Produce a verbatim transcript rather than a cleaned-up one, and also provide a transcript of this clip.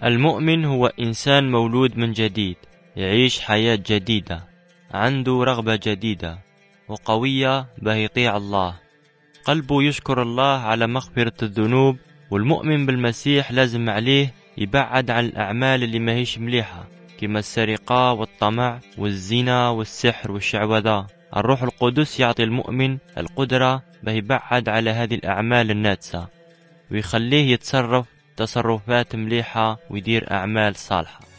المؤمن هو إنسان مولود من جديد، يعيش حياة جديدة، عنده رغبة جديدة وقوية به يطيع الله، قلبه يشكر الله على مغفرة الذنوب. والمؤمن بالمسيح لازم عليه يبعد عن الأعمال اللي ما هيش مليحة، كما السرقة والطمع والزنا والسحر والشعوذة. الروح القدس يعطي المؤمن القدرة به يبعد على هذه الأعمال الناتسة، ويخليه يتصرف تصرفات مليحة ويدير أعمال صالحة.